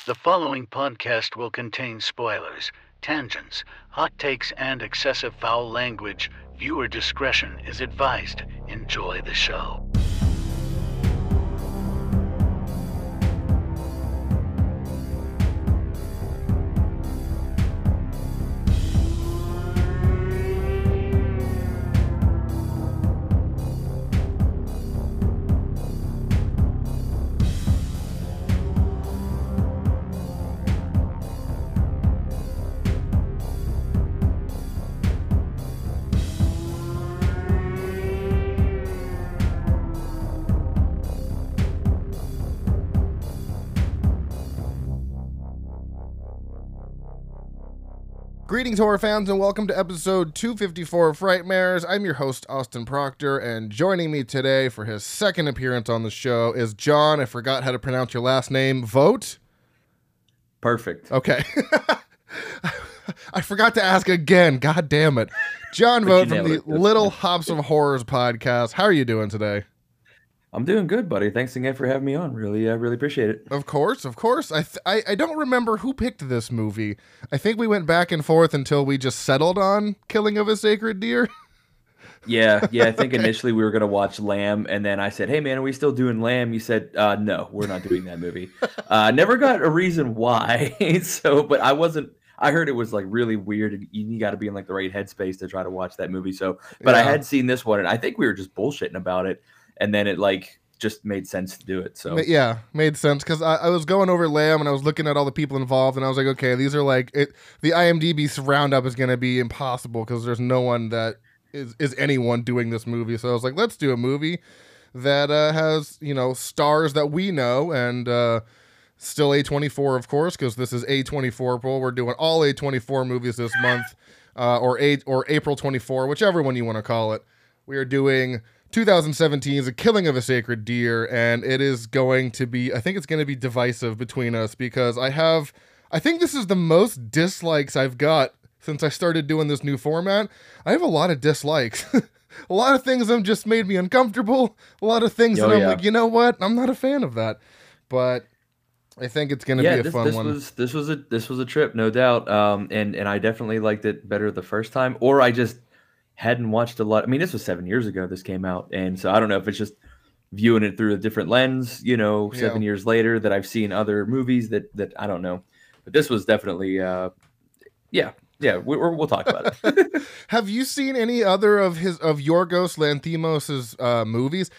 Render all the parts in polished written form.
The following podcast will contain spoilers, tangents, hot takes, and excessive foul language. Viewer discretion is advised. Enjoy the show. Greetings, horror fans, and welcome to episode 254 of Frightmares. I'm your host, Austin Proctor, and joining me today for his second appearance on the show is John. I forgot how to pronounce your last name. Vogt? Perfect. Okay. I forgot to ask again. God damn it. John Vogt from the Little Hops of Horrors podcast. How are you doing today? I'm doing good, buddy. Thanks again for having me on. Really appreciate it. Of course. I don't remember who picked this movie. I think we went back and forth until we just settled on Killing of a Sacred Deer. Yeah. I think initially we were going to watch Lamb, and then I said, hey, man, are we still doing Lamb? You said, no, we're not doing that movie. Never got a reason why. But I heard it was like really weird, and you got to be in like the right headspace to try to watch that movie. But I had seen this one, and I think we were just bullshitting about it. And then it like just made sense to do it. So yeah, made sense because I was going over Lamb and I was looking at all the people involved and I was like, okay, these are like it. The IMDb roundup is going to be impossible because there's no one that is anyone doing this movie. So I was like, let's do a movie that has stars that we know and still A24 of course because this is A24 Pro. We're doing all A24 movies this month or April 24, whichever one you want to call it. We are doing 2017's A Killing of a Sacred Deer, and it is going to be, I think it's going to be divisive between us because I think this is the most dislikes I've got since I started doing this new format. I have a lot of dislikes. A lot of things that just made me uncomfortable. A lot of things that I'm like, you know what? I'm not a fan of that. But I think it's going to be a fun one. This was a trip, no doubt. And I definitely liked it better the first time, or I just hadn't watched a lot. I mean, this was 7 years ago this came out, and so I don't know if it's just viewing it through a different lens, 7 years later that I've seen other movies that I don't know. But this was definitely we'll talk about it. Have you seen any other of Yorgos Lanthimos' movies?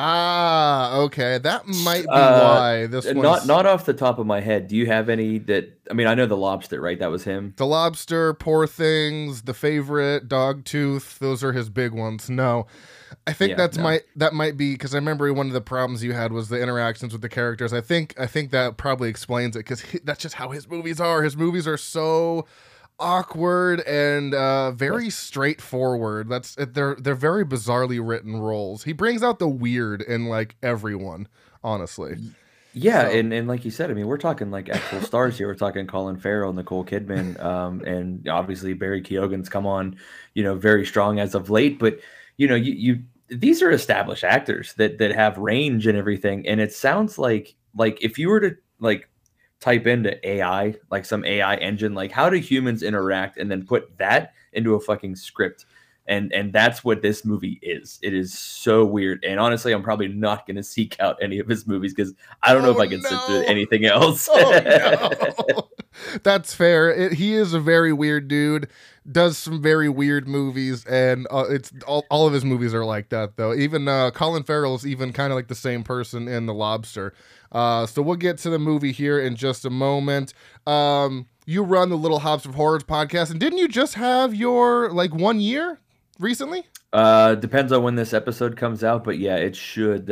Okay, that might be why this one's not off the top of my head. Do you have any that? I mean, I know The Lobster, right? That was him. The Lobster, Poor Things, The Favorite, Dogtooth. Those are his big ones. No, I think that might be because I remember one of the problems you had was the interactions with the characters. I think that probably explains it because that's just how his movies are. His movies are so awkward and very straightforward. They're very bizarrely written roles. He brings out the weird in like everyone, honestly. Yeah, so. And like you said, I mean, we're talking like actual stars here. We're talking Colin Farrell, Nicole Kidman, and obviously Barry Keoghan's come on, very strong as of late. But you these are established actors that have range and everything. And it sounds like if you were to like type into AI, like some AI engine, like how do humans interact, and then put that into a fucking script. And that's what this movie is. It is so weird. And honestly, I'm probably not going to seek out any of his movies because I don't know if I can sit through anything else. No. That's fair. He is a very weird dude, does some very weird movies, and it's all of his movies are like that, though. Even Colin Farrell is even kind of like the same person in The Lobster. So we'll get to the movie here in just a moment. You run the Little Hops of Horrors podcast, and didn't you just have your 1 year recently? Depends on when this episode comes out, but yeah, it should.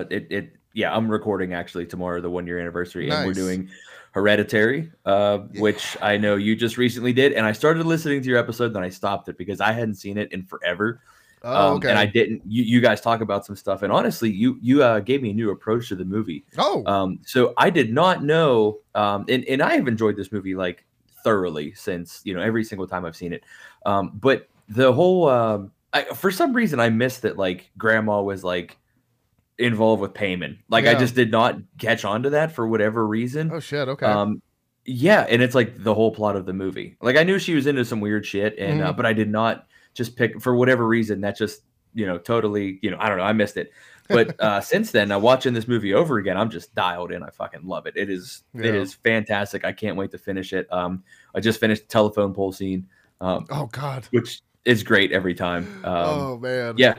I'm recording actually tomorrow, the 1 year anniversary, nice. And we're doing Hereditary, which I know you just recently did, and I started listening to your episode, then I stopped it because I hadn't seen it in forever. Oh, okay. And I didn't. You guys talk about some stuff, and honestly, you gave me a new approach to the movie. Oh, so I did not know, and I have enjoyed this movie like thoroughly since every single time I've seen it. But the whole, for some reason, I missed that like Grandma was like involved with Payman. Like I just did not catch on to that for whatever reason. Oh shit. Okay. Yeah, and it's like the whole plot of the movie. Like I knew she was into some weird shit, and but I did not just pick for whatever reason that just totally I don't know, I missed it. But since then, watching this movie over again, I'm just dialed in. I fucking love it. It is fantastic. I can't wait to finish it. I just finished the telephone pole scene. Oh God, which is great every time. Oh man, yeah,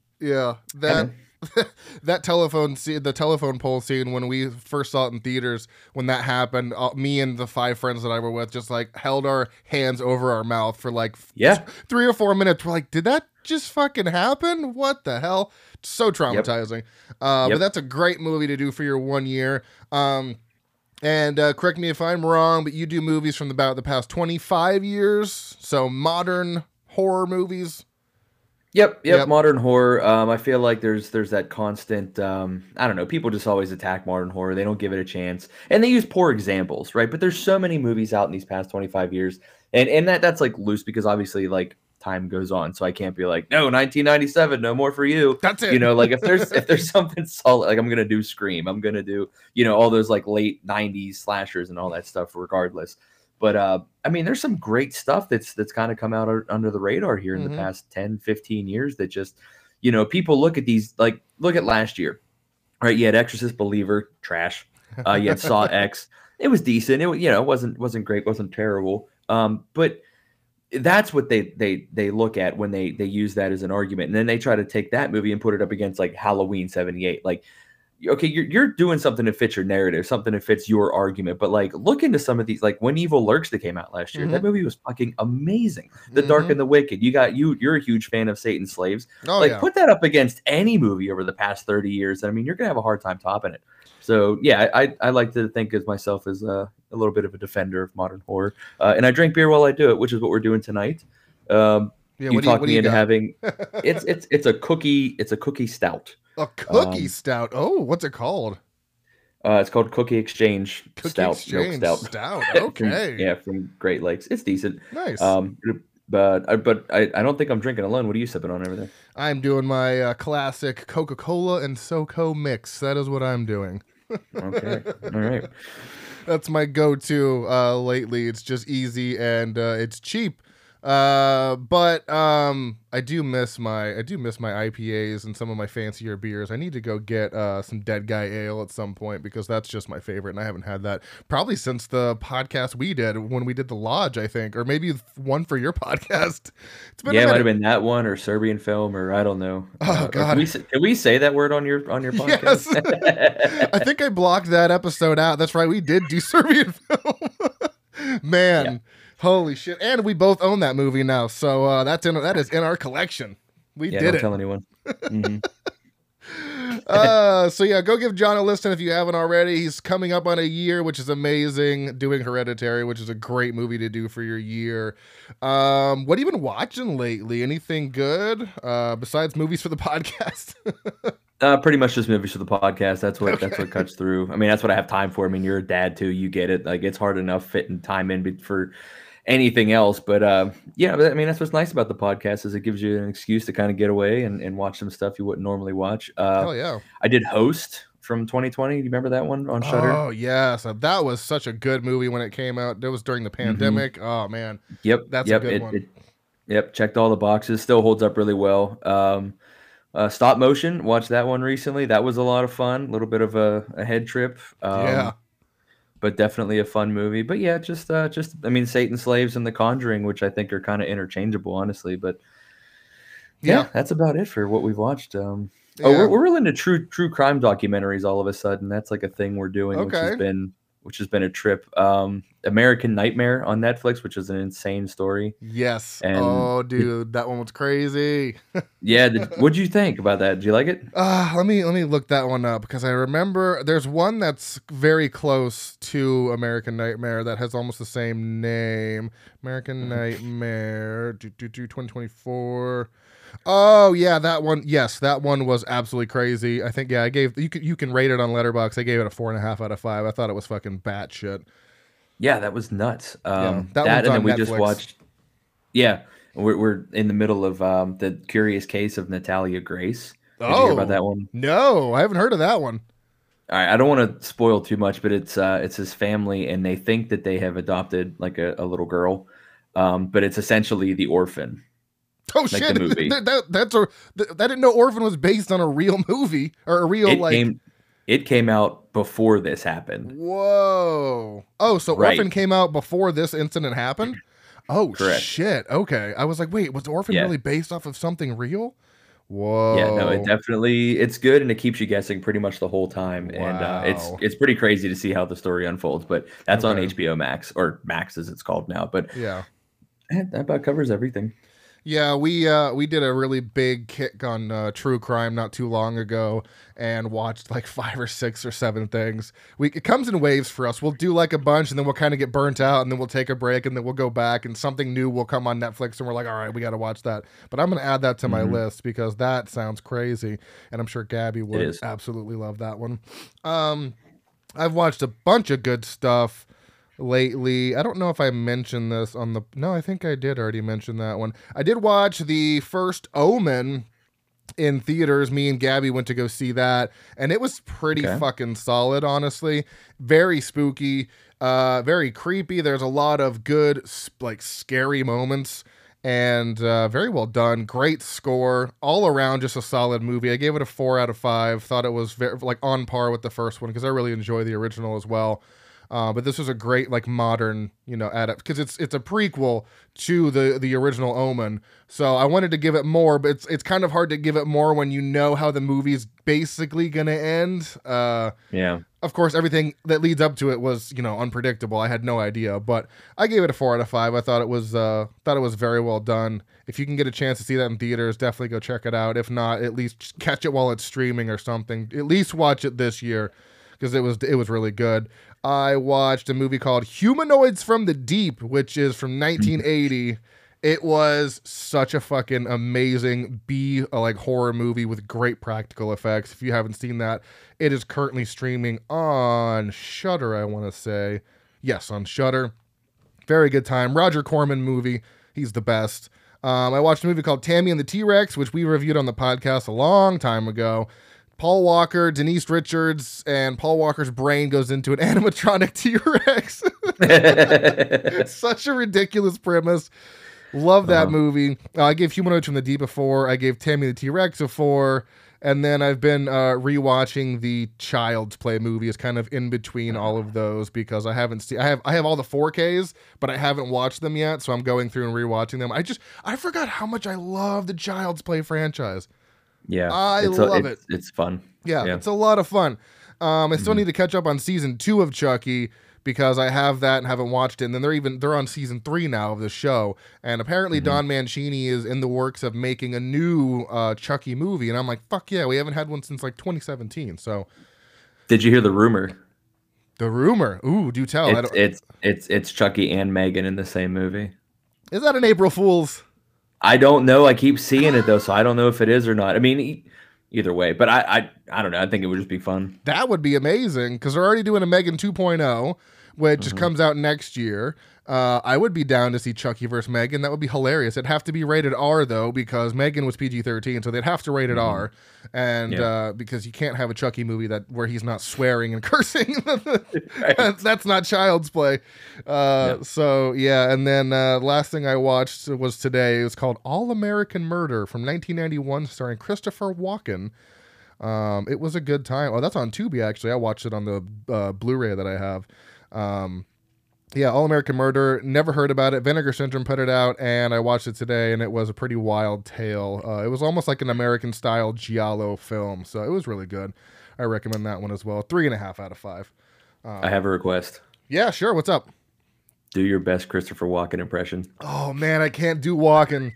that. That the telephone pole scene when we first saw it in theaters, when that happened, me and the 5 friends that I were with just like held our hands over our mouth for like 3 or 4 minutes. We're like, did that just fucking happen? What the hell? So traumatizing. But that's a great movie to do for your 1 year. And correct me if I'm wrong, but you do movies from about the past 25 years. So modern horror movies. Yep. Modern horror. I feel like there's that constant. I don't know. People just always attack modern horror. They don't give it a chance, and they use poor examples, right? But there's so many movies out in these past 25 years, and that's like loose because obviously like time goes on, so I can't be like, no, 1997, no more for you. That's it. Like if there's something solid, like I'm gonna do Scream. I'm gonna do all those like late 90s slashers and all that stuff, regardless. But I mean, there's some great stuff that's kind of come out under the radar here in the past 10, 15 years that just, people look at these, like, look at last year, right? You had Exorcist Believer, trash. You had Saw X. It was decent. It wasn't great, wasn't terrible. But that's what they look at when they use that as an argument. And then they try to take that movie and put it up against like Halloween 78. Like, okay, you're doing something to fit your narrative, something that fits your argument, but like look into some of these, like When Evil Lurks that came out last year. That movie was fucking amazing. The Dark and the Wicked. You're a huge fan of Satan's Slaves. Put that up against any movie over the past 30 years. I mean, you're gonna have a hard time topping it. So yeah, I like to think of myself as a little bit of a defender of modern horror, and I drink beer while I do it, which is what we're doing tonight. You talked me into having it's a cookie stout. A cookie stout. Oh, what's it called? It's called Cookie Exchange Stout. Milk Stout. Okay. From Great Lakes. It's decent. Nice. But I don't think I'm drinking alone. What are you sipping on over there? I'm doing my classic Coca-Cola and SoCo mix. That is what I'm doing. Okay. All right. That's my go-to lately. It's just easy and it's cheap. But I do miss my IPAs and some of my fancier beers. I need to go get some Dead Guy Ale at some point because that's just my favorite, and I haven't had that probably since the podcast we did when we did the Lodge, I think, or maybe one for your podcast. It's been it might have been that one or Serbian Film or I don't know. Oh God, can we say that word on your podcast? Yes. I think I blocked that episode out. That's right, we did do Serbian Film. Man. Yeah. Holy shit! And we both own that movie now, so that is in our collection. We did don't it. Tell anyone. So yeah, go give John a listen if you haven't already. He's coming up on a year, which is amazing. Doing Hereditary, which is a great movie to do for your year. What have you been watching lately? Anything good besides movies for the podcast? Pretty much just movies for the podcast. That's what cuts through. I mean, that's what I have time for. I mean, you're a dad too. You get it. Like it's hard enough fitting time in for anything else. But yeah, I mean, that's what's nice about the podcast is it gives you an excuse to kind of get away and watch some stuff you wouldn't normally watch. Hell yeah. I did Host from 2020. Do you remember that one on Shudder? Oh yeah, so that was such a good movie when it came out. That was during the pandemic. Oh man. Yep. That's a good one. Checked all the boxes. Still holds up really well. Stop motion. Watched that one recently. That was a lot of fun. A little bit of a head trip. Yeah. But definitely a fun movie. But yeah, just I mean, Satan's Slaves and The Conjuring, which I think are kind of interchangeable, honestly. But yeah, that's about it for what we've watched. We're really into true crime documentaries all of a sudden. That's like a thing we're doing, which has been a trip. American Nightmare on Netflix, which is an insane story. Yes. And dude, that one was crazy. Yeah. What'd you think about that? Did you like it? Let me look that one up because I remember there's one that's very close to American Nightmare that has almost the same name. American Nightmare 2024. Oh yeah, that one. Yes, that one was absolutely crazy. I think I gave you can rate it on Letterboxd. I gave it a 4.5 out of 5. I thought it was fucking batshit. Yeah, that was nuts. That and then we Netflix. just watched. Yeah, we're in the middle of the Curious Case of Natalia Grace. Did you hear about that one? No, I haven't heard of that one. All right, I don't want to spoil too much, but it's his family, and they think that they have adopted like a little girl, but it's essentially The Orphan, Oh like the shit! movie. I didn't know Orphan was based on a real movie or a real It like. came it came out before this happened. Whoa! Oh, so Right. Orphan came out before this incident happened. Oh Correct. shit! Okay, I was like, wait, was Orphan Yeah. really based off of something real? Yeah, no, Whoa! it's good and it keeps you gussing pretty much the whole time. And Wow. it's pretty crazy to see how the story unfolds, but that's on Okay. HBO Max or Max as it's called now. But Yeah. that about covers everything. Yeah, we did a really big kick on true crime not too long ago, and watched like 5 or 6 or 7 things. It comes in waves for us. We'll do like a bunch, and then we'll kind of get burnt out, and then we'll take a break, and then we'll go back, and something new will come on Netflix, and we're like, all right, we got to watch that. But I'm gonna add that to my Mhm. list because that sounds crazy, and I'm sure Gabby It would is. absolutely love that one. Um, I've watched a bunch of good stuff lately. I don't know if I mentioned this on the. No, I think I did already mention that one. I did watch the first Omen in theaters. Me and Gabby went to go see that, and it was pretty Okay. fucking solid, honestly. Very spooky, very creepy. There's a lot of good, like, scary moments. And very well done. Great score. All around, just a solid movie. I gave it a 4 out of 5. Thought it was very, like, on par with the first one because I really enjoy the original as well. But this was a great like modern, adapt because it's a prequel to the original Omen. So I wanted to give it more, but it's kind of hard to give it more when you know how the movie's basically gonna end. Yeah. Of course, everything that leads up to it was unpredictable. I had no idea, but I gave it a 4 out of 5. I thought it was very well done. If you can get a chance to see that in theaters, definitely go check it out. If not, at least just catch it while it's streaming or something. At least watch it this year because it was really good. I watched a movie called Humanoids from the Deep, which is from 1980. It was such a fucking amazing like horror movie with great practical effects. If you haven't seen that, it is currently streaming on Shudder, I want to say. Yes, on Shudder. Very good time. Roger Corman movie. He's the best. I watched a movie called Tammy and the T-Rex, which we reviewed on the podcast a long time ago. Paul Walker, Denise Richards, and Paul Walker's brain goes into an animatronic T-Rex. Such a ridiculous premise. Love that movie. I gave Humanoids from the Deep a 4. I gave Tammy the T-Rex a 4. And then I've been rewatching the Child's Play movies, kind of in between all of those because I haven't seen. I have all the 4Ks, but I haven't watched them yet. So I'm going through and rewatching them. I forgot how much I love the Child's Play franchise. Yeah. I love it. It's fun. Yeah, Yeah. it's a lot of fun. I still need to catch up on season 2 of Chucky because I have that and haven't watched it. And then they're on season 3 now of the show. And apparently Don Mancini is in the works of making a new Chucky movie. And I'm like, fuck yeah, we haven't had one since like 2017. So Did you hear the rumor? the rumor, ooh, do tell. It's Chucky and Megan in the same movie. Is that an April Fool's? I don't know. I keep seeing it though, so I don't know if it is or not. I mean, either way, but I don't know. I think it would just be fun. That would be amazing because they're already doing a Megan 2.0, which comes out next year. I would be down to see Chucky versus Megan. That would be hilarious. It'd have to be rated R though because Megan was PG-13, so they'd have to rate it R. And Yeah. because you can't have a Chucky movie where he's not swearing and cursing. Right. That's not Child's Play. So yeah, and then last thing I watched was today. It was called All American Murder from 1991, starring Christopher Walken. It was a good time. Oh, that's on Tubi actually. I watched it on the Blu-ray that I have. Yeah, All American Murder. Never heard about it. Vinegar Syndrome put it out, and I watched it today, and it was a pretty wild tale. It was almost like an American-style giallo film, so it was really good. I recommend that one as well. 3.5 out of 5. I have a request. Yeah, sure. What's up? Do your best Christopher Walken impression. Oh man, I can't do walking.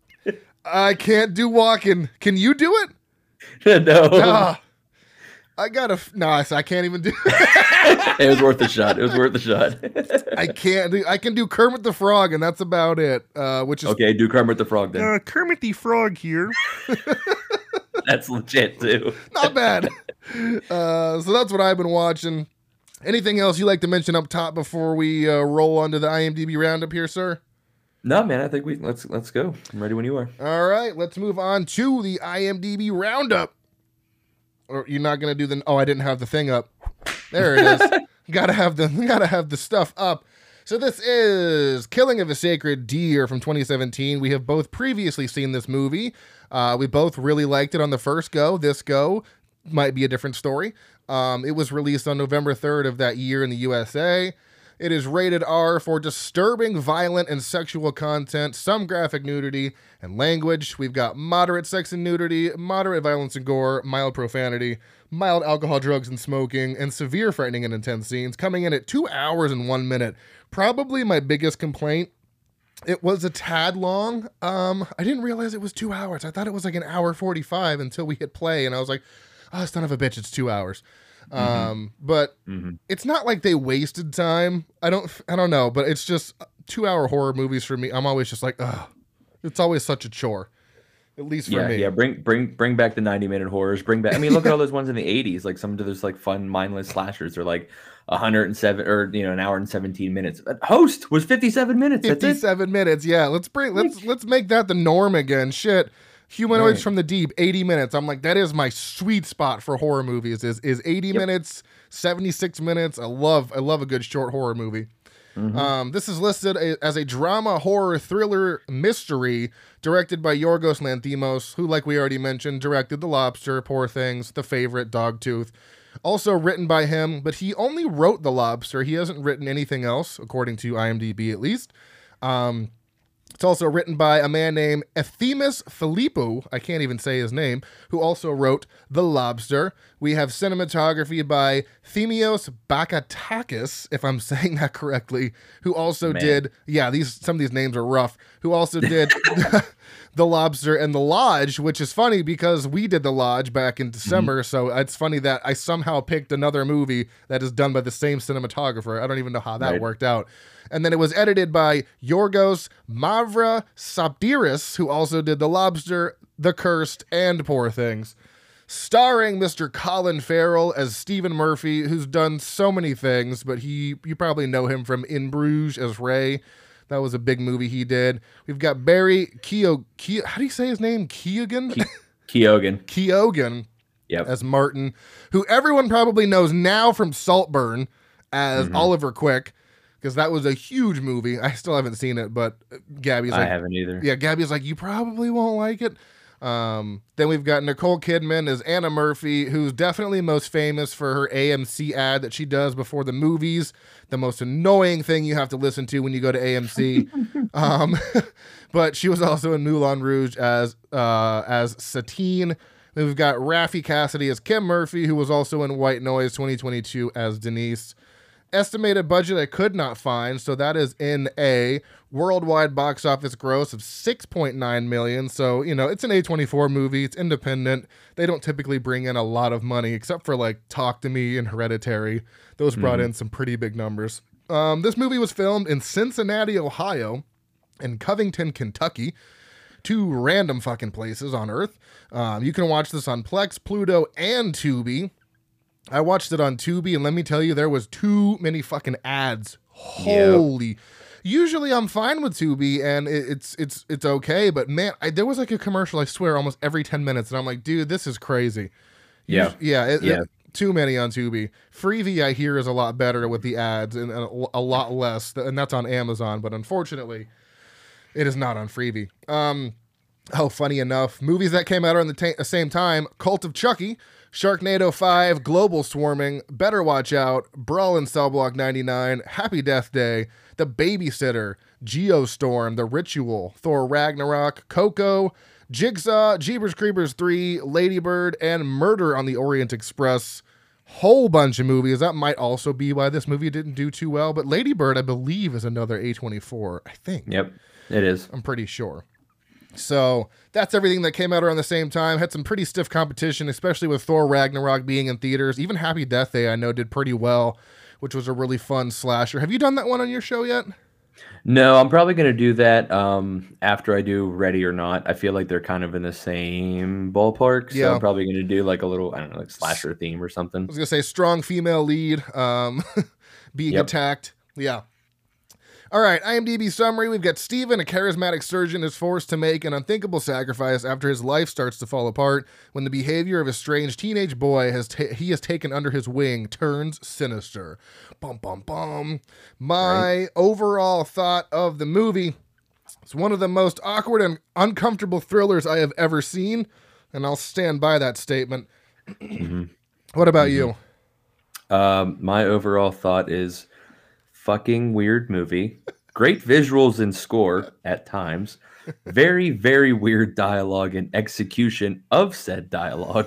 I can't do walking. Can you do it? No, Ah, I gotta. No, I can't even do. it was worth a shot. It was worth a shot. I can't do. I can do Kermit the Frog, and that's about it. Which is Okay, do Kermit the Frog then. Kermit the Frog here. That's legit too. Not bad. So that's what I've been watching. Anything else you like to mention up top before we roll onto the IMDb roundup here, sir? No, man. I think let's go. I'm ready when you are. All right, let's move on to the IMDb roundup. or you're not gonna do the. Oh, I didn't have the thing up. There it is. gotta have the stuff up. So this is Killing of a Sacred Deer from 2017. We have both previously seen this movie. We both really liked it on the first go. This go might be a different story. It was released on November 3rd of that year in the USA. It is rated R for disturbing, violent, and sexual content, some graphic nudity, and language. We've got moderate sex and nudity, moderate violence and gore, mild profanity, mild alcohol, drugs, and smoking, and severe frightening and intense scenes, coming in at 2 hours and 1 minute. Probably my biggest complaint. It was a tad long. I didn't realize it was 2 hours. I thought it was like an hour 45 until we hit play, and I was like, oh, son of a bitch, it's 2 hours. But it's not like they wasted time. I don't know, but it's just 2 hour horror movies for me. I'm always just like, ugh, it's always such a chore. At least for me. Yeah, bring back the 90-minute horrors. Bring back. I mean, look at all those ones in the 80s. Like some of those like fun, mindless slashers. They're like 107 or an hour and 17 minutes. Host was 57 minutes. 57 minutes. Yeah, let's make that the norm again. Shit. Humanoids from the Deep, 80 minutes. I'm like, that is my sweet spot for horror movies. Is 80 minutes, 76 minutes. I love a good short horror movie. This is listed as a drama, horror, thriller, mystery, directed by Yorgos Lanthimos, who, like we already mentioned, directed The Lobster, Poor Things, The Favorite, Dogtooth. Also written by him, but he only wrote The Lobster. He hasn't written anything else, according to IMDb at least. It's also written by a man named Efthimis Philippou, I can't even say his name, who also wrote The Lobster. We have cinematography by Themios Bakatakis, if I'm saying that correctly, who also did, some of these names are rough, who also did The Lobster and The Lodge, which is funny because we did The Lodge back in December, so it's funny that I somehow picked another movie that is done by the same cinematographer. I don't even know how that worked out. And then it was edited by Yorgos Mavra-Sapdiris, who also did The Lobster, The Cursed, and Poor Things. Starring Mr. Colin Farrell as Stephen Murphy, who's done so many things, but you probably know him from In Bruges as Ray. That was a big movie he did. We've got Barry Keoghan. How do you say his name? Keoghan? Keoghan. Yep. As Martin, who everyone probably knows now from Saltburn as Oliver Quick, because that was a huge movie. I still haven't seen it, but Gabby's like... I haven't either. Yeah, Gabby's like, you probably won't like it. Then we've got Nicole Kidman as Anna Murphy, who's definitely most famous for her AMC ad that she does before the movies. The most annoying thing you have to listen to when you go to AMC. But she was also in Moulin Rouge as Satine. Then we've got Raffi Cassidy as Kim Murphy, who was also in White Noise 2022 as Denise. Estimated budget I could not find, so that is in a worldwide box office gross of $6.9 million. So, it's an A24 movie. It's independent. They don't typically bring in a lot of money, except for like Talk to Me and Hereditary. Those brought in some pretty big numbers. This movie was filmed in Cincinnati, Ohio, and Covington, Kentucky. Two random fucking places on Earth. You can watch this on Plex, Pluto, and Tubi. I watched it on Tubi, and let me tell you, there was too many fucking ads. Holy. Usually I'm fine with Tubi, and it's okay, but man, there was like a commercial, I swear, almost every 10 minutes, and I'm like, dude, this is crazy. Too many on Tubi. Freevee, I hear, is a lot better with the ads, and a lot less, and that's on Amazon, but unfortunately, it is not on Freevee. Funny enough, movies that came out around the same time, Cult of Chucky, Sharknado 5, Global Swarming, Better Watch Out, Brawl in Cell Block 99, Happy Death Day, The Babysitter, Geostorm, The Ritual, Thor Ragnarok, Coco, Jigsaw, Jeepers Creepers 3, Lady Bird, and Murder on the Orient Express. Whole bunch of movies. That might also be why this movie didn't do too well, but Lady Bird, I believe, is another A24, I think. Yep, it is. I'm pretty sure. So that's everything that came out around the same time. Had some pretty stiff competition, especially with Thor Ragnarok being in theaters. Even Happy Death Day, I know, did pretty well, which was a really fun slasher. Have you done that one on your show yet? No, I'm probably going to do that after I do Ready or Not. I feel like they're kind of in the same ballpark. So I'm probably going to do like a little, I don't know, like slasher theme or something. I was going to say strong female lead being attacked. Yeah. All right, IMDb summary. We've got Steven, a charismatic surgeon, is forced to make an unthinkable sacrifice after his life starts to fall apart when the behavior of a strange teenage boy he has taken under his wing turns sinister. Bum, bum, bum. My overall thought of the movie, it's one of the most awkward and uncomfortable thrillers I have ever seen, and I'll stand by that statement. What about you? My overall thought is fucking weird movie. Great visuals and score at times. Very, very weird dialogue and execution of said dialogue.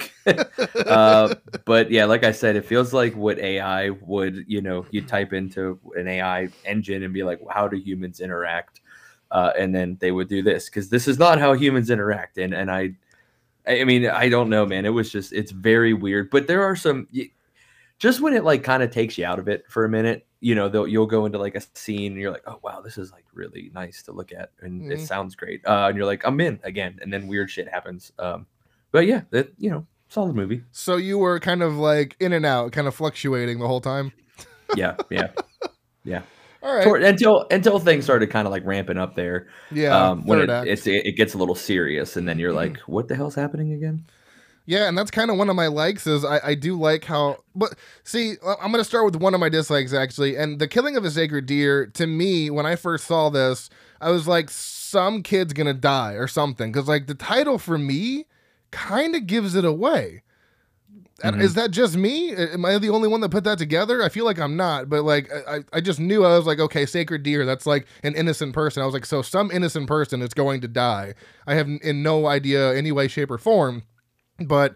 But yeah, like I said, it feels like what AI would, you type into an AI engine and be like, how do humans interact? And then they would do this, because this is not how humans interact. And I mean, I don't know, man. It's very weird. But there are some, just when it like kind of takes you out of it for a minute, you'll go into like a scene and you're like, oh wow, this is like really nice to look at, and it sounds great, and you're like, I'm in again, and then weird shit happens. But yeah, that solid movie. So you were kind of like in and out, kind of fluctuating the whole time. Yeah. All right. Until things started kind of like ramping up there. Yeah. When it gets a little serious, and then you're like, what the hell's happening again? Yeah, and that's kind of one of my likes is I do like how, but see, I'm going to start with one of my dislikes actually. And The Killing of a Sacred Deer, to me, when I first saw this, I was like, some kid's going to die or something. Because like the title for me kind of gives it away. Is that just me? Am I the only one that put that together? I feel like I'm not, but like I just knew. I was like, okay, sacred deer, that's like an innocent person. I was like, so some innocent person is going to die. I have in no idea any way, shape, or form. But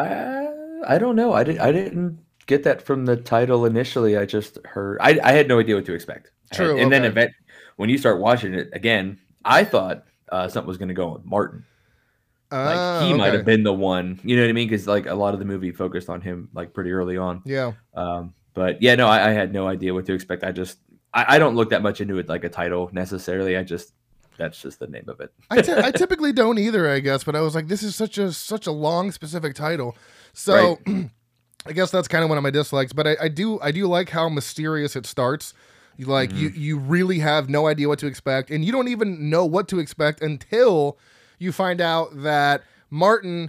I don't know. I didn't get that from the title initially. I just heard. I had no idea what to expect. True. And then when you start watching it again, I thought something was going to go on Martin. Like he might have been the one. You know what I mean? Because like a lot of the movie focused on him like pretty early on. Yeah. But yeah, no, I had no idea what to expect. I don't look that much into it like a title necessarily. That's just the name of it. I typically don't either, I guess, but I was like, this is such a long, specific title. So right. I guess that's kind of one of my dislikes, but I do like how mysterious it starts. You really have no idea what to expect, and you don't even know what to expect until you find out that Martin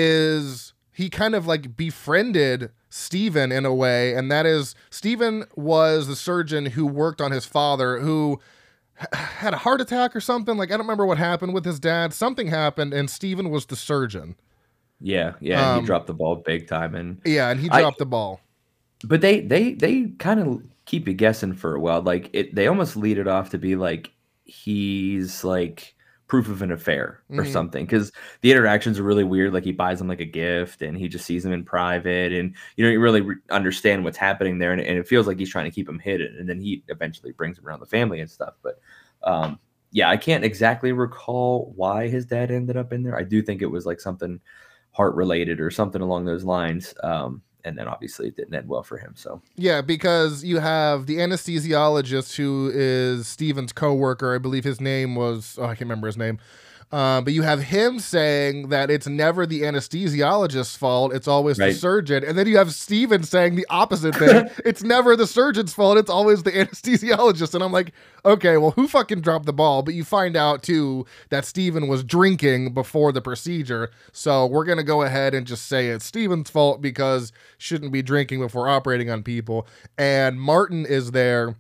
he kind of like befriended Steven in a way, and that is Steven was the surgeon who worked on his father, who had a heart attack or something. Like, I don't remember what happened with his dad. Something happened, and Steven was the surgeon. Yeah, he dropped the ball big time, and he dropped the ball. But they kind of keep you guessing for a while. Like they almost lead it off to be like he's like proof of an affair or something, because the interactions are really weird. Like he buys him like a gift, and he just sees him in private, and you really understand what's happening there, and it feels like he's trying to keep him hidden, and then he eventually brings him around the family and stuff. But yeah, I can't exactly recall why his dad ended up in there. I do think it was like something heart related or something along those lines. And then obviously it didn't end well for him. So yeah, because you have the anesthesiologist who is Steven's coworker. I believe his name was, I can't remember his name. But you have him saying that it's never the anesthesiologist's fault. It's always the surgeon. And then you have Steven saying the opposite thing. It's never the surgeon's fault. It's always the anesthesiologist. And I'm like, okay, well, who fucking dropped the ball? But you find out, too, that Steven was drinking before the procedure. So we're going to go ahead and just say it's Steven's fault because shouldn't be drinking before operating on people. And Martin is there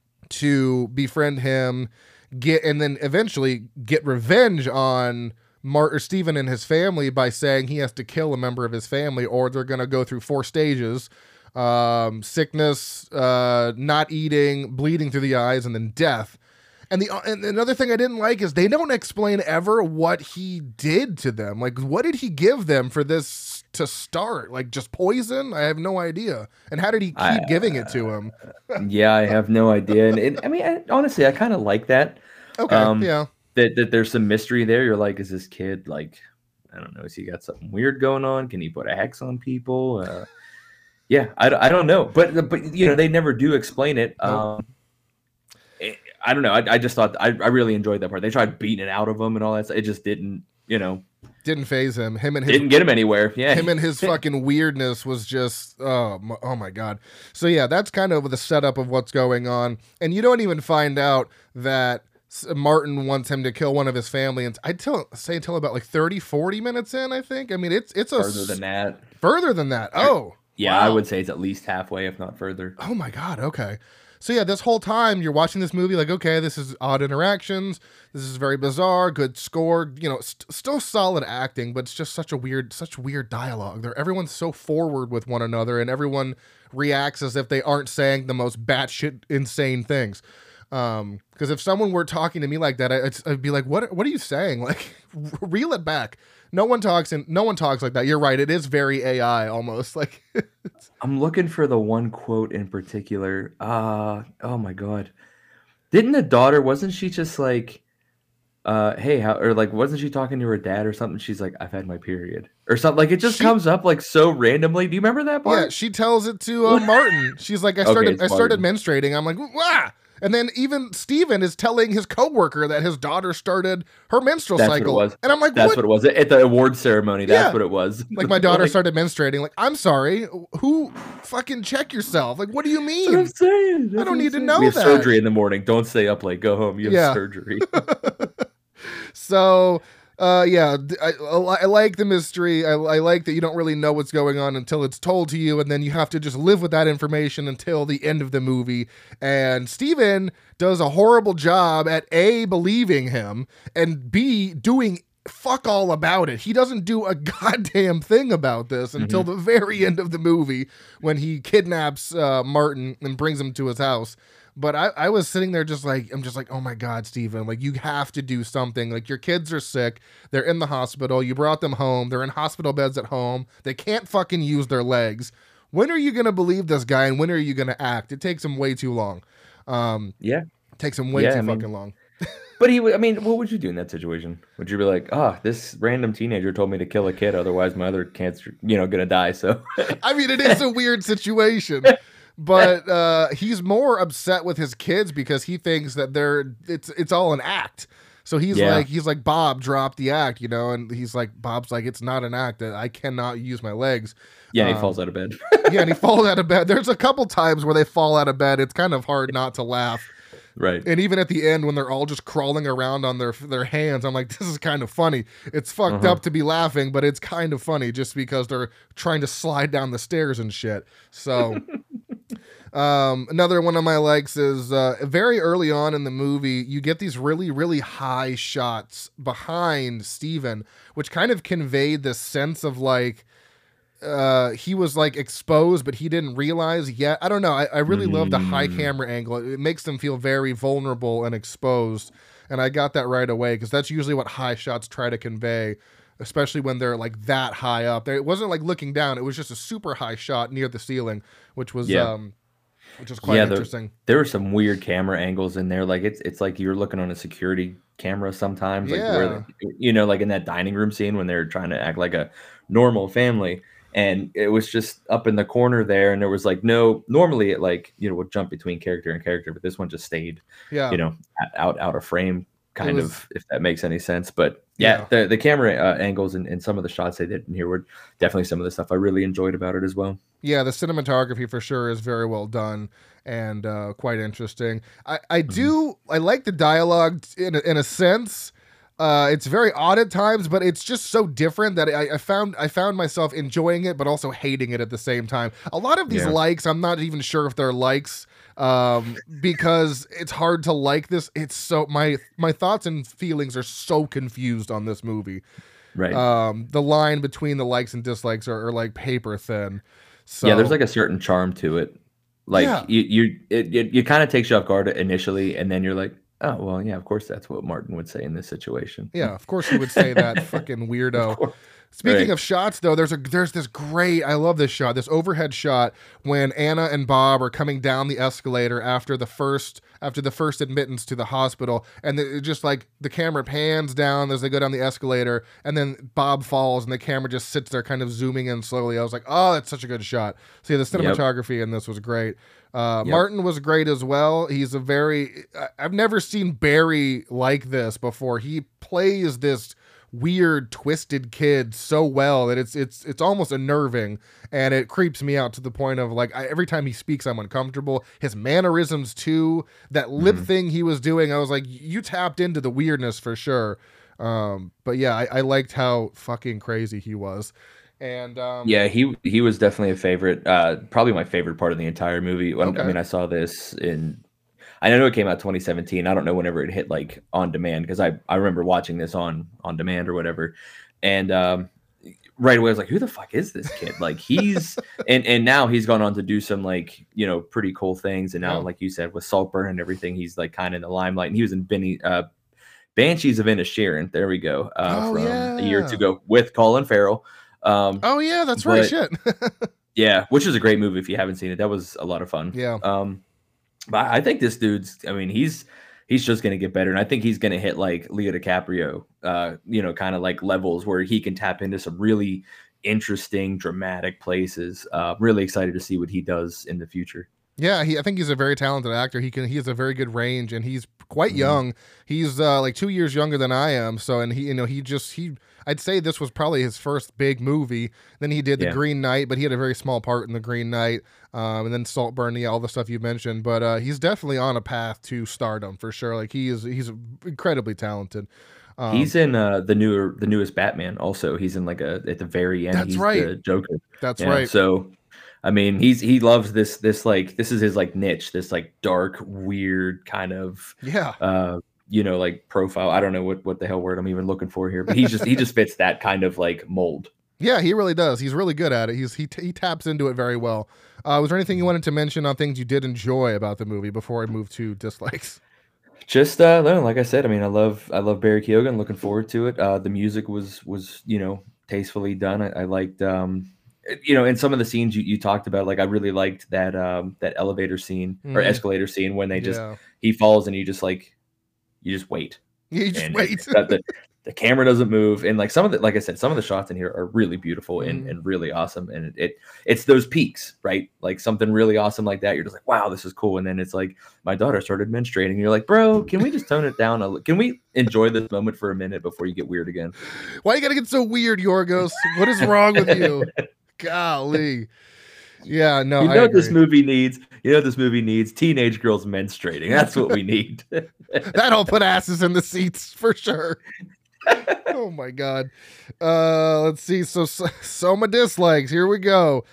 to befriend him, and then eventually get revenge on Steven and his family by saying he has to kill a member of his family, or they're going to go through 4 stages: sickness, not eating, bleeding through the eyes, and then death. And another thing I didn't like is they don't explain ever what he did to them. Like, what did he give them for this to start? Like, just poison? I have no idea. And how did he keep giving it to him? Yeah, I have no idea. And I mean, honestly, I kind of like that. Okay, yeah. That there's some mystery there. You're like, is this kid like, I don't know, has he got something weird going on? Can he put a hex on people? Yeah, I don't know. But they never do explain it. Nope. I don't know. I just thought I really enjoyed that part. They tried beating it out of him and all that stuff. It just didn't, Didn't phase him. Him and his Didn't get him anywhere. Yeah. him and his fucking weirdness was just oh my god. So yeah, that's kind of the setup of what's going on, and you don't even find out that Martin wants him to kill one of his family, and until about like 30-40 minutes in, I think. I mean, it's further than that. Further than that. Oh. Yeah, Wow. I would say it's at least halfway, if not further. Oh my god, okay. So yeah, this whole time you're watching this movie like, okay, this is odd interactions, this is very bizarre, good score, you know, still solid acting, but it's just such weird dialogue. Everyone's so forward with one another, and everyone reacts as if they aren't saying the most batshit insane things. Because if someone were talking to me like that, I'd be like, what are you saying? Like, reel it back. No one talks like that. You're right. It is very AI almost. Like, I'm looking for the one quote in particular. Oh my god. Didn't the daughter, wasn't she just like, hey, how, or like, wasn't she talking to her dad or something? She's like, I've had my period or something. Like, it just comes up like so randomly. Do you remember that part? Yeah, she tells it to Martin. She's like, I started menstruating. I'm like, wah! And then even Steven is telling his coworker that his daughter started her menstrual cycle. What it was. And I'm like, that's what it was. At the award ceremony, that's what it was. Like, my daughter started menstruating. Like, I'm sorry. Who fucking check yourself? Like, what do you mean? That's what I'm saying. I don't need to know that. We have surgery in the morning. Don't stay up late. Go home. You have surgery. So... I like the mystery. I like that you don't really know what's going on until it's told to you, and then you have to just live with that information until the end of the movie. And Steven does a horrible job at A, believing him, and B, doing fuck all about it. He doesn't do a goddamn thing about this until the very end of the movie when he kidnaps Martin and brings him to his house. But I was sitting there I'm just like, oh my God, Steven, like, you have to do something. Like, your kids are sick. They're in the hospital. You brought them home. They're in hospital beds at home. They can't fucking use their legs. When are you going to believe this guy, and when are you going to act? It takes him way too long. It takes him way too fucking long. But what would you do in that situation? Would you be like, this random teenager told me to kill a kid, otherwise my other kid's, gonna die, so. I mean, it is a weird situation. But he's more upset with his kids because he thinks that it's all an act. So he's like, Bob, drop the act, and he's like, Bob's like, it's not an act. I cannot use my legs. Yeah, he falls out of bed. And he falls out of bed. There's a couple times where they fall out of bed. It's kind of hard not to laugh. Right. And even at the end when they're all just crawling around on their hands, I'm like, this is kind of funny. It's fucked up to be laughing, but it's kind of funny just because they're trying to slide down the stairs and shit. So... another one of my likes is very early on in the movie, you get these really, really high shots behind Steven, which kind of conveyed this sense of like he was like exposed, but he didn't realize yet. I don't know. I really love the high camera angle. It makes them feel very vulnerable and exposed. And I got that right away because that's usually what high shots try to convey, especially when they're like that high up. It wasn't like looking down. It was just a super high shot near the ceiling, which was quite interesting. There were some weird camera angles in there. Like it's like you're looking on a security camera sometimes, like where, like in that dining room scene when they're trying to act like a normal family. And it was just up in the corner there. And there was like normally it like, would jump between character and character, but this one just stayed, out of frame kind of, if that makes any sense. But the camera angles and some of the shots they did in here were definitely some of the stuff I really enjoyed about it as well. Yeah, the cinematography for sure is very well done and quite interesting. I like the dialogue in a sense. It's very odd at times, but it's just so different that I found myself enjoying it, but also hating it at the same time. A lot of these likes, I'm not even sure if they're likes, because it's hard to like this. It's so my thoughts and feelings are so confused on this movie. Right. The line between the likes and dislikes are like paper thin. So there's like a certain charm to it. Like it kind of takes you off guard initially, and then you're like, oh, well, yeah, of course that's what Martin would say in this situation. Yeah, of course he would say that, fucking weirdo. Speaking of shots, though, there's this great, I love this shot, this overhead shot when Anna and Bob are coming down the escalator after the first admittance to the hospital, and it just like the camera pans down as they go down the escalator, and then Bob falls, and the camera just sits there kind of zooming in slowly. I was like, oh, that's such a good shot. So yeah, the cinematography in this was great. Martin was great as well. I've never seen Barry like this before. He plays this weird, twisted kid so well that it's almost unnerving, and it creeps me out to the point of like every time he speaks, I'm uncomfortable. His mannerisms too, that lip thing he was doing, I was like, you tapped into the weirdness for sure. But yeah, I liked how fucking crazy he was. And yeah, he was definitely a favorite. Probably my favorite part of the entire movie. I mean, I saw this I know it came out 2017. I don't know whenever it hit like on demand, because I remember watching this on demand or whatever. And right away I was like, who the fuck is this kid? Like he's and now he's gone on to do some like, you know, pretty cool things. And now, like you said, with Saltburn and everything, he's like kind of in the limelight. And he was in Banshees of Inisherin. There we go. From a year or two ago with Colin Farrell. Oh yeah, that's right. Shit. Yeah, which is a great movie if you haven't seen it. That was a lot of fun. Yeah. But I think this dude's, I mean, he's just going to get better. And I think he's going to hit like Leo DiCaprio, you know, kind of like levels where he can tap into some really interesting, dramatic places. Really excited to see what he does in the future. Yeah, I think he's a very talented actor. He has a very good range, and he's quite young. He's like 2 years younger than I am. So, and I'd say this was probably his first big movie. Then he did The Green Knight, but he had a very small part in The Green Knight. And then Saltburn, all the stuff you mentioned. But he's definitely on a path to stardom for sure. Like he's incredibly talented. He's in the newest Batman. Also, he's in like at the very end. That's right. The Joker. That's right. So, I mean, he loves this like, this is his like niche, this like dark, weird kind of you know, like profile. I don't know what the hell word I'm even looking for here, but he just fits that kind of like mold. Yeah, he really does. He's really good at it. He taps into it very well. Was there anything you wanted to mention on things you did enjoy about the movie before I move to dislikes? Just like I said, I mean, I love Barry Keoghan. Looking forward to it. The music was you know, tastefully done. I liked you know, in some of the scenes you talked about, like I really liked that that elevator scene or escalator scene when they he falls and you just wait. You just wait. The camera doesn't move, and like some of the, like I said, some of the shots in here are really beautiful and really awesome. And it's those peaks, right? Like something really awesome like that. You're just like, wow, this is cool. And then it's like, my daughter started menstruating. And you're like, bro, can we just tone it down a little? Can we enjoy this moment for a minute before you get weird again? Why you gotta get so weird, Yorgos? What is wrong with you? Golly. Yeah, no. You know what this movie needs? You know what this movie needs? Teenage girls menstruating. That's what we need. That'll put asses in the seats for sure. Oh my god. Let's see. So my dislikes. Here we go.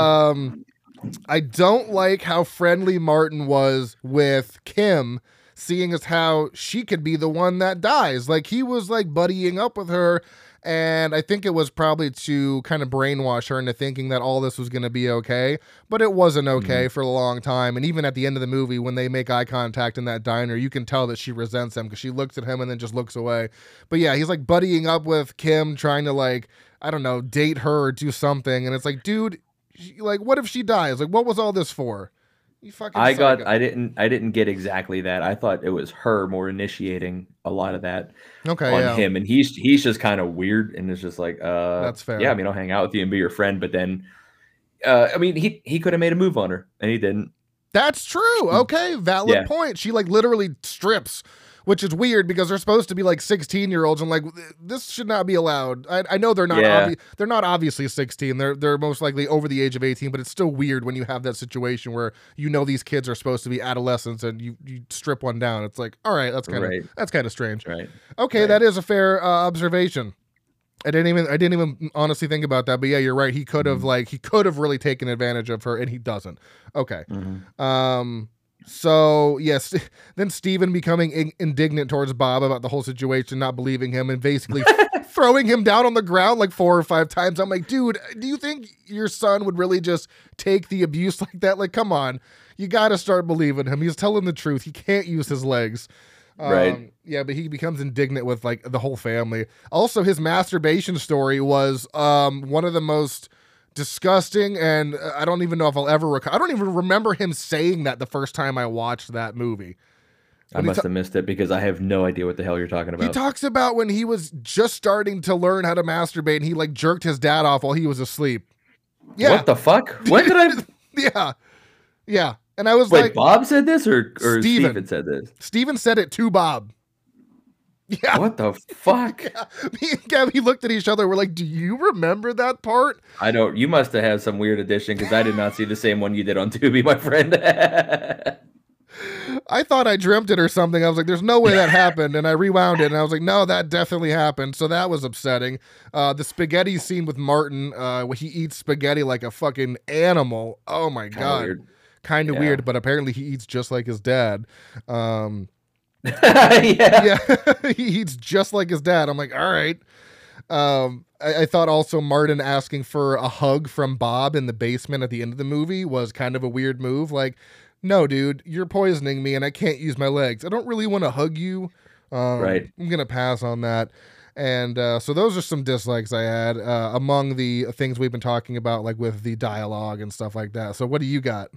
I don't like how friendly Martin was with Kim, seeing as how she could be the one that dies. Like he was like buddying up with her. And I think it was probably to kind of brainwash her into thinking that all this was going to be okay. But it wasn't okay for a long time. And even at the end of the movie, when they make eye contact in that diner, you can tell that she resents him because she looks at him and then just looks away. But yeah, he's like buddying up with Kim, trying to like, I don't know, date her or do something. And it's like, dude, like, what if she dies? Like, what was all this for? You fucking I didn't get exactly that. I thought it was her more initiating a lot of that on him, and he's just kind of weird and it's just like that's fair. Yeah, I mean, I'll hang out with you and be your friend, but then I mean, he could have made a move on her and he didn't. That's true. Okay, valid point. She like literally strips, which is weird because they're supposed to be like 16-year-olds and like this should not be allowed. I know they're not they're not obviously 16. They're most likely over the age of 18, but it's still weird when you have that situation where you know these kids are supposed to be adolescents and you strip one down. It's like, all right, that's kind of strange. Right. Okay, that is a fair observation. I didn't even honestly think about that, but yeah, you're right. He could have really taken advantage of her and he doesn't. Okay. So yes, then Steven becoming indignant towards Bob about the whole situation, not believing him and basically throwing him down on the ground like 4 or 5 times. I'm like, dude, do you think your son would really just take the abuse like that? Like, come on, you got to start believing him. He's telling the truth. He can't use his legs. Right. Yeah, but he becomes indignant with like the whole family. Also, his masturbation story was one of the most disgusting, and I don't even know if I'll ever I don't even remember him saying that the first time I watched that movie. I must have missed it because I have no idea what the hell you're talking about. He talks about when he was just starting to learn how to masturbate and he like jerked his dad off while he was asleep. Yeah. What the fuck? When did I? Yeah. Yeah. And I was Wait, Bob said this or Steven said this? Steven said it to Bob. Yeah. What the fuck? Yeah. Me and Gabby looked at each other. We're like, do you remember that part? I don't. You must have had some weird edition because I did not see the same one you did on Tubi, my friend. I thought I dreamt it or something. I was like, there's no way that happened. And I rewound it and I was like, no, that definitely happened. So that was upsetting. The spaghetti scene with Martin, where he eats spaghetti like a fucking animal. Oh my God. Kind of weird, but apparently he eats just like his dad. Yeah. He eats just like his dad. I'm like, all right. I thought also Martin asking for a hug from Bob in the basement at the end of the movie was kind of a weird move. Like, no, dude, you're poisoning me and I can't use my legs. I don't really want to hug you. Right. I'm going to pass on that. And so those are some dislikes I had among the things we've been talking about, like with the dialogue and stuff like that. So what do you got?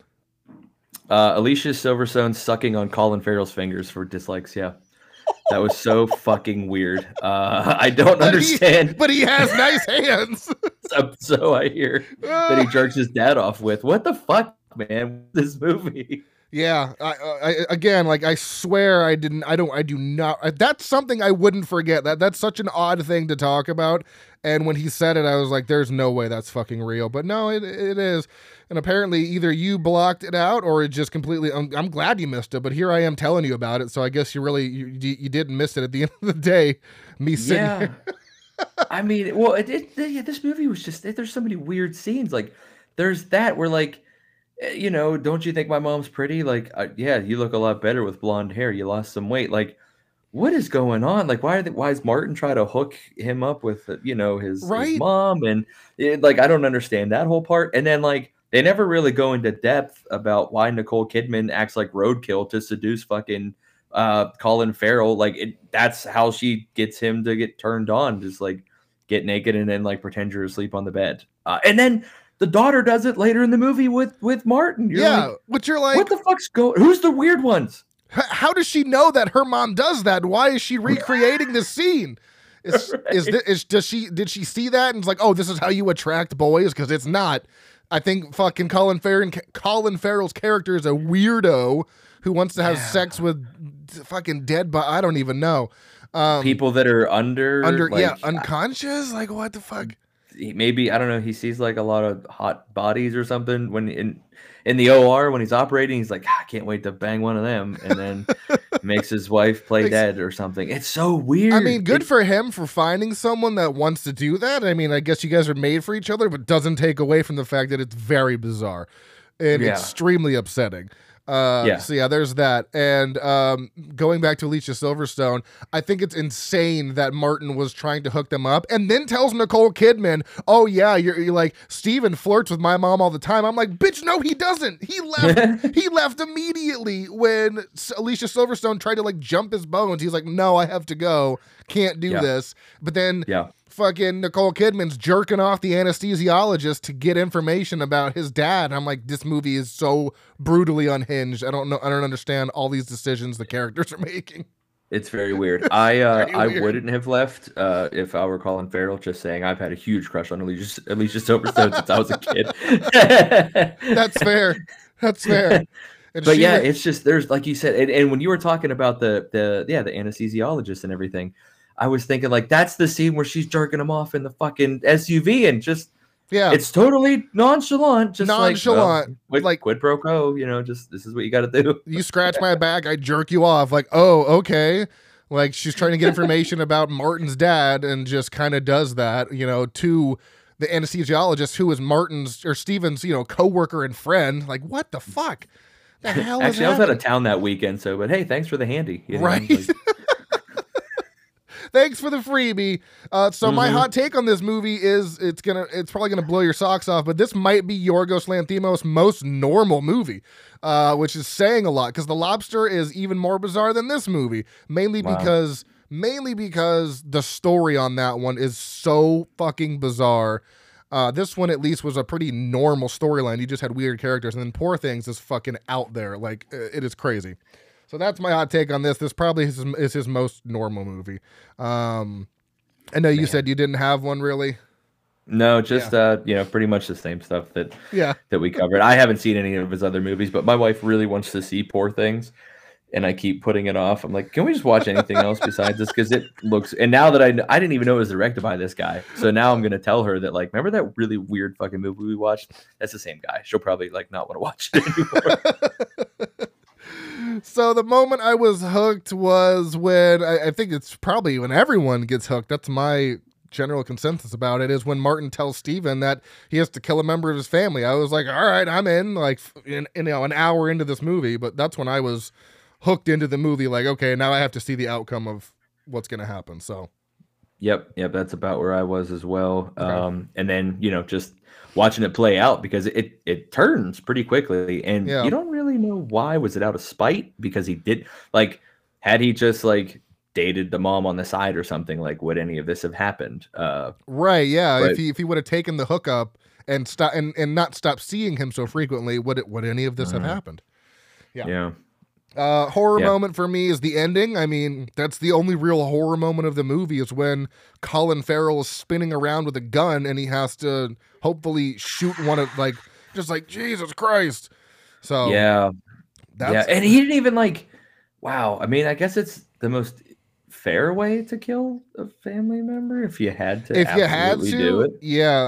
Alicia Silverstone sucking on Colin Farrell's fingers for dislikes. Yeah. That was so fucking weird. I don't understand. But he has nice hands. So I hear that he jerks his dad off with. What the fuck, man? This movie. Yeah. I again, like, I swear I do not. That's something I wouldn't forget. That's such an odd thing to talk about. And when he said it, I was like, there's no way that's fucking real. But no, it is. And apparently either you blocked it out or it just completely, I'm glad you missed it, but here I am telling you about it. So I guess you didn't miss it at the end of the day. Me sitting here. I mean, well, this movie was just, there's so many weird scenes. Like there's that where like, don't you think my mom's pretty? Like, yeah, you look a lot better with blonde hair. You lost some weight. Like, what is going on? Like, why is Martin trying to hook him up with, his mom? And like, I don't understand that whole part. And then like, they never really go into depth about why Nicole Kidman acts like roadkill to seduce fucking Colin Farrell. Like, that's how she gets him to get turned on. Just like get naked and then like pretend you're asleep on the bed. And then the daughter does it later in the movie with Martin. Which you're like, what the fuck's going? Who's the weird ones? How does she know that her mom does that? Why is she recreating this scene? Did she see that and it's like, oh, this is how you attract boys? Because it's not. I think fucking Colin Farrell's character is a weirdo who wants to have sex with fucking dead, but I don't even know. People that are unconscious. Like, what the fuck? Maybe, I don't know. He sees like a lot of hot bodies or something when in the OR when he's operating. He's like, I can't wait to bang one of them, and then makes his wife play dead or something. It's so weird. I mean, good for him for finding someone that wants to do that. I mean, I guess you guys are made for each other, but doesn't take away from the fact that it's very bizarre and extremely upsetting. So yeah, there's that. And going back to Alicia Silverstone, I think it's insane that Martin was trying to hook them up and then tells Nicole Kidman, oh yeah, you're like, Steven flirts with my mom all the time. I'm like, bitch, no, he doesn't. He left. He left immediately when Alicia Silverstone tried to like jump his bones. He's like, no, I have to go. Can't do this. But then fucking Nicole Kidman's jerking off the anesthesiologist to get information about his dad. I'm like, this movie is so brutally unhinged. I don't understand all these decisions the characters are making. It's very weird. I wouldn't have left if I were Colin Farrell. Just saying, I've had a huge crush on Alicia Silverstone since I was a kid. That's fair. And but yeah, it's just, there's, like you said, and when you were talking about the anesthesiologist and everything, I was thinking like, that's the scene where she's jerking him off in the fucking SUV and just, it's totally nonchalant. Just like quid pro quo, just, this is what you got to do. You scratch my back, I jerk you off. Like, oh, okay. Like, she's trying to get information about Martin's dad and just kind of does that, to the anesthesiologist who is Martin's or Steven's, coworker and friend. Like, what the fuck? The hell Actually, I was out of town that weekend, but hey, thanks for the handy. Right. Thanks for the freebie. So my hot take on this movie is it's probably gonna blow your socks off, but this might be Yorgos Lanthimos' most normal movie, which is saying a lot because The Lobster is even more bizarre than this movie, mainly because the story on that one is so fucking bizarre. This one at least was a pretty normal storyline. You just had weird characters, and then Poor Things is fucking out there. Like, it is crazy. So that's my hot take on this. This probably is his most normal movie. I know you said you didn't have one really. No, just pretty much the same stuff that we covered. I haven't seen any of his other movies, but my wife really wants to see Poor Things, and I keep putting it off. I'm like, can we just watch anything else besides this? Because it looks. And now that I didn't even know it was directed by this guy, so now I'm gonna tell her that, like, remember that really weird fucking movie we watched? That's the same guy. She'll probably like not want to watch it anymore. So the moment I was hooked was when I think it's probably when everyone gets hooked. That's my general consensus about it, is when Martin tells Steven that he has to kill a member of his family. I was like, all right, I'm in, like, in an hour into this movie, but that's when I was hooked into the movie. Like, okay, now I have to see the outcome of what's going to happen. So Yep, that's about where I was as well. Okay. And then, just watching it play out, because it turns pretty quickly, and Yeah. you don't really know why. Was it out of spite? Because he did, like, had he just like dated the mom on the side or something, like, would any of this have happened? Right, yeah. But If he would have taken the hookup and stop and not stop seeing him so frequently, would any of this have happened? yeah. Horror Yeah. moment for me is the ending. I mean, that's the only real horror moment of the movie, is when Colin Farrell is spinning around with a gun and he has to hopefully shoot one of, like, just like, Jesus Christ. So Yeah, that's and he didn't even, like, wow. I mean, I guess it's the most fair way to kill a family member if you had to. if you had absolutely to, do it.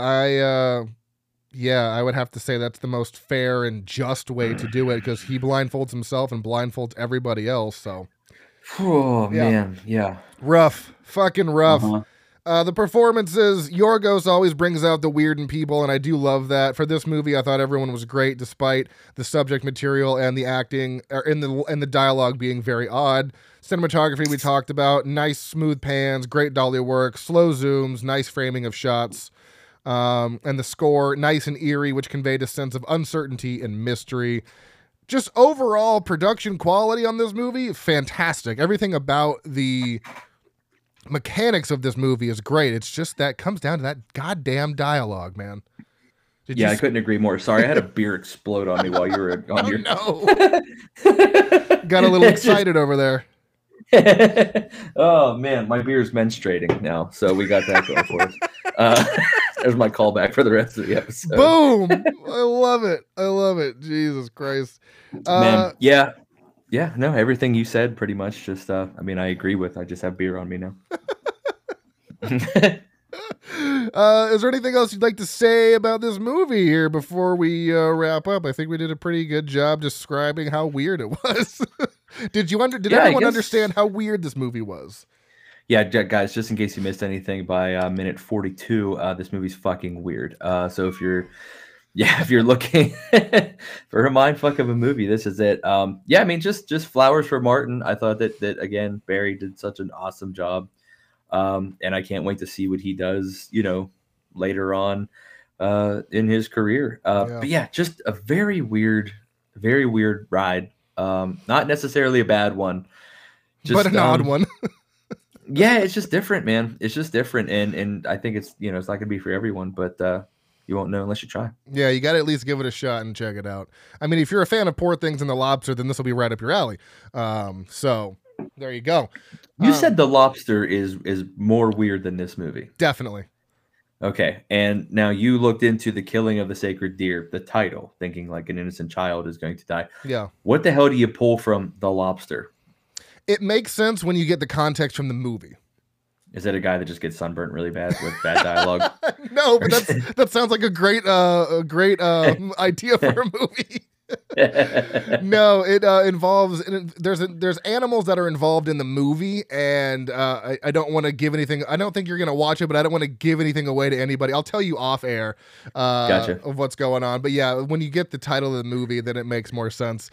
I would have to say that's the most fair and just way to do it, because he blindfolds himself and blindfolds everybody else. So Oh Yeah. man, yeah. rough, fucking rough. Uh-huh. The performances, Yorgos always brings out the weird in people, and I do love that. For this movie, I thought everyone was great, despite the subject material and the acting, or in the dialogue being very odd. Cinematography we talked about, nice smooth pans, great dolly work, slow zooms, nice framing of shots, and the score, nice and eerie, which conveyed a sense of uncertainty and mystery. Just overall production quality on this movie, fantastic. Everything about the mechanics of this movie is great. It's just that comes down to that goddamn dialogue, man. Did I you couldn't agree more. Sorry, I had a beer explode on me while you were on your. no. Got a little excited over there. Oh man, my beer's menstruating now, so we got that going for us. There's my callback for the rest of the episode. Boom. I love it. I love it. Jesus Christ. Man, yeah. No, everything you said pretty much. Just, I mean, I agree with. I just have beer on me now. Is there anything else you'd like to say about this movie here before we wrap up? I think we did a pretty good job describing how weird it was. Did everyone understand how weird this movie was? Yeah, guys, just in case you missed anything, by minute 42, this movie's fucking weird. So if you're looking for a mindfuck of a movie, this is it. I mean, just flowers for Martin. I thought that again, Barry did such an awesome job. And I can't wait to see what he does, later on in his career. But yeah, just a very weird ride. Not necessarily a bad one, but an odd one. Yeah, it's just different, man. It's just different, and I think it's it's not gonna be for everyone, but you won't know unless you try. Yeah, you got to at least give it a shot and check it out. I mean, if you're a fan of Poor Things and The Lobster, then this will be right up your alley. So there you go. You said The Lobster is more weird than this movie. Definitely. Okay, and now you looked into The Killing of the Sacred Deer, the title, thinking like an innocent child is going to die. Yeah. What the hell do you pull from The Lobster? It makes sense when you get the context from the movie. Is it a guy that just gets sunburnt really bad with bad dialogue? No, but that sounds like a great idea for a movie. No, it involves there's animals that are involved in the movie, and I don't want to give anything. I don't think you're gonna watch it, but I don't want to give anything away to anybody. I'll tell you off air Gotcha. of what's going on. But yeah, when you get the title of the movie, then it makes more sense.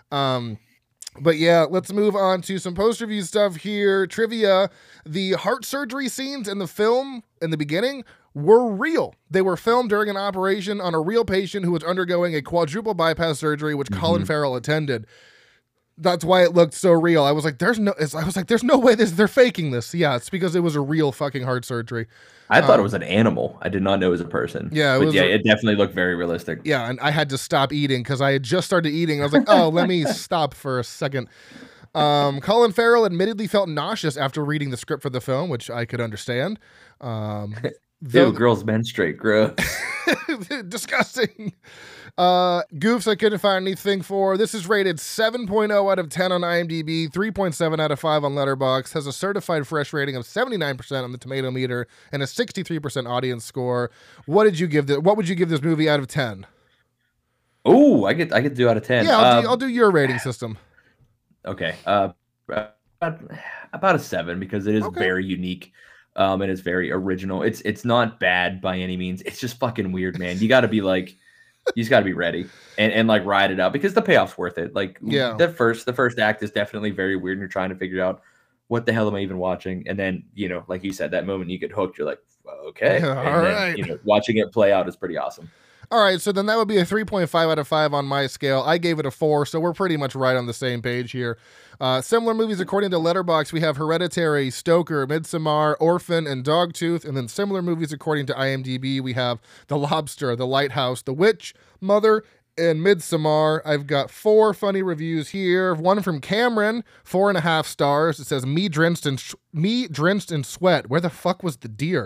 But yeah, let's move on to some post-review stuff here. Trivia. The heart surgery scenes in the film in the beginning were real. They were filmed during an operation on a real patient who was undergoing a quadruple bypass surgery, which Colin Farrell attended. That's why it looked so real. I was like, there's no way they're faking this. Yeah, it's because it was a real fucking heart surgery. I thought it was an animal. I did not know it was a person. Yeah, it definitely looked very realistic. Yeah, and I had to stop eating because I had just started eating. I was like, oh, let me stop for a second. Colin Farrell admittedly felt nauseous after reading the script for the film, which I could understand. Ew, girls menstruate, gross. Disgusting. Goofs I couldn't find anything for. This is rated 7.0 out of 10 on IMDb, 3.7 out of 5 on Letterboxd, has a certified fresh rating of 79% on the Tomato Meter, and a 63% audience score. What would you give this movie out of 10? Oh, I could do out of 10. Yeah, I'll do your rating system. Okay. About a 7 because it is very unique. And it's very original. It's not bad by any means. It's just fucking weird, man. You got to be like, you just got to be ready and like ride it out because the payoff's worth it. Like the first act is definitely very weird and you're trying to figure out what the hell am I even watching? And then, like you said, that moment you get hooked, you're like, okay. And then, watching it play out is pretty awesome. All right, so then that would be a 3.5 out of 5 on my scale. I gave it a 4, so we're pretty much right on the same page here. Similar movies according to Letterboxd, we have Hereditary, Stoker, Midsommar, Orphan, and Dogtooth. And then similar movies according to IMDb, we have The Lobster, The Lighthouse, The Witch, Mother, and Midsommar. I've got 4 funny reviews here. One from Cameron, 4.5 stars. It says, me drenched in sweat. Where the fuck was the deer?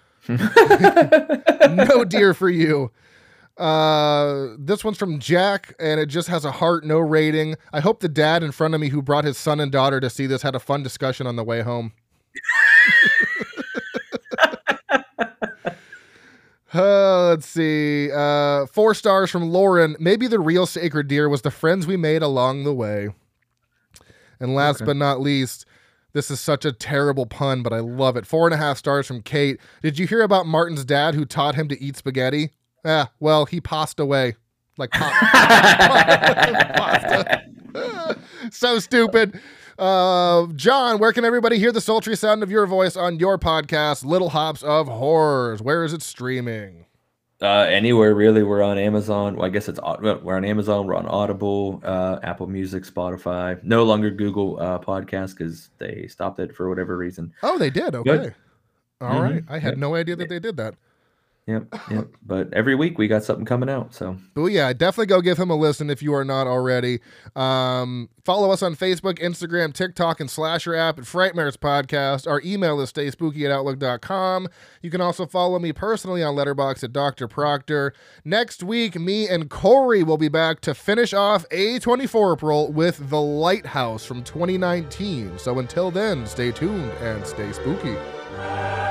No deer for you. This one's from Jack, and it just has a heart, no rating. I hope the dad in front of me who brought his son and daughter to see this had a fun discussion on the way home. Let's see. 4 stars from Lauren. Maybe the real sacred deer was the friends we made along the way. And last but not least, this is such a terrible pun, but I love it. 4.5 stars from Kate. Did you hear about Martin's dad who taught him to eat spaghetti? Well, he passed away. Like pasta. So stupid. John, where can everybody hear the sultry sound of your voice on your podcast, Little Hops of Horrors? Where is it streaming? Anywhere really. We're on Amazon. Well, I guess we're on Amazon. We're on Audible, Apple Music, Spotify. No longer Google Podcast because they stopped it for whatever reason. Oh, they did. Okay. Good. All right. I had no idea that they did that. Yep. But every week we got something coming out. So, but yeah, definitely go give him a listen if you are not already. Follow us on Facebook, Instagram, TikTok, and Slasher app at Frightmares Podcast. Our email is stayspooky@outlook.com. You can also follow me personally on Letterboxd at Dr. Proctor. Next week, me and Corey will be back to finish off A24 April with The Lighthouse from 2019. So until then, stay tuned and stay spooky.